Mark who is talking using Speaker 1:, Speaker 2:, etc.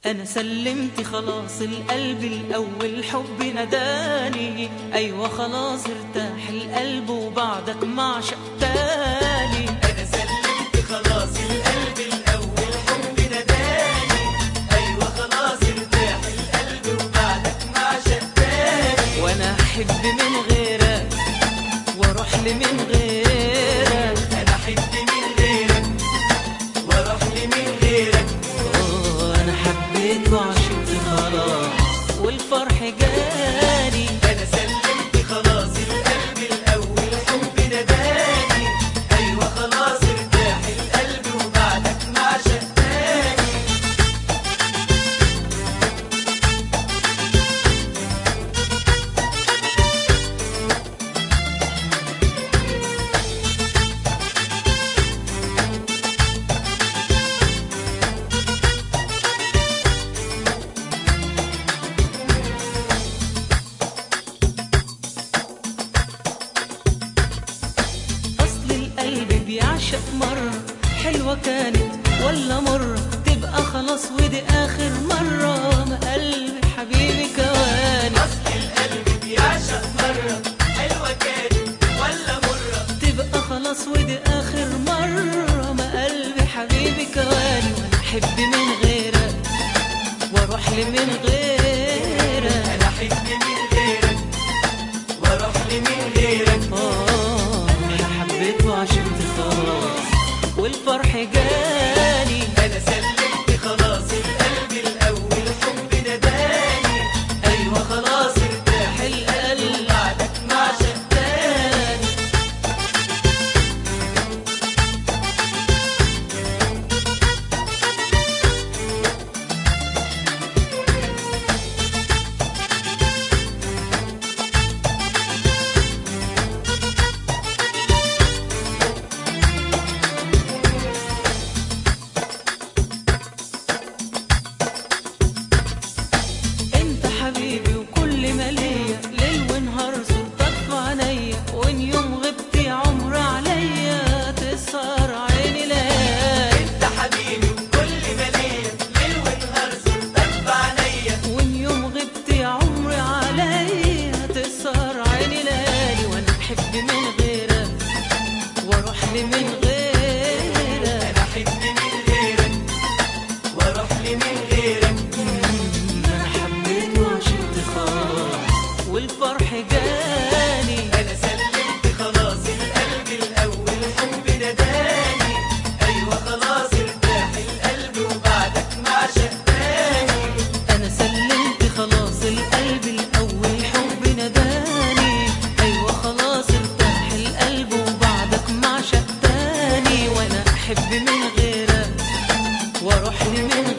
Speaker 1: أنا سلمت خلاص القلب الأول، حب نداني. أيوة خلاص ارتاح القلب وبعدك معشق تاني.
Speaker 2: أنا سلمت خلاص القلب الأول، حب نداني. أيوة خلاص ارتاح القلب وبعدك معشق تاني.
Speaker 1: وأنا أحب من غيرك وأروح لمن غيرك.
Speaker 2: أنا أحب من غيرك وأروح لمن غيرك.
Speaker 1: أنا حبيت وعشقت خلاص والفرح جاني.
Speaker 2: أنا سلمت خلاص القلب الأول، حب نداني. أيوة خلاص ارتاح القلب وبعدك معشق تاني.
Speaker 1: القلب بيعشق مرة، حلوة كانت ولا مرة، تبقى خلاص ودي آخر مرة. ما قلبي حبيبي كواني.
Speaker 2: أصل القلب بيعشق مرة، حلوة كانت ولا مرة،
Speaker 1: تبقى خلاص ودي آخر مرة. ما قلبي حبيبي كواني. وأنا أحب من غيرك وأروح لمن غيرك.
Speaker 2: أنا أحب من غيرك وأروح لمن غيرك.
Speaker 1: أنا حبيت وعشقت خلاص والفرح جاني.
Speaker 2: أنا سلمت خلاص القلب الأول، حب نداني. أيوة خلاص ارتاح القلب بعدك معشق تاني.
Speaker 1: انت حبيبي وكل ما ليا، ليل ونهار صورتك في عينيا. وان يوم غبت يا عمر عليا تسهر عيني ليالي.
Speaker 2: أنت حبيبي وكل ما ليا، ليل ونهار صورتك في عينيا.
Speaker 1: وان يوم غبت يا عمر عليا تسهر عيني ليالي. وانا احب من غيرك واروح لمن غيرك.
Speaker 2: أنا أحب من غيرك وأروح لمن غيرك.
Speaker 1: انا حبيت وعشقت خلاص والفرح جاني.
Speaker 2: أنا سلمت خلاص القلب الأول، حب نداني. أيوة خلاص ارتاح القلب وبعدك معشق تاني.
Speaker 1: أنا سلمت خلاص القلب الأول، حب نداني. أيوة خلاص ارتاح القلب وبعدك معشق تاني. وأنا أحب من غيرك وأروح لمن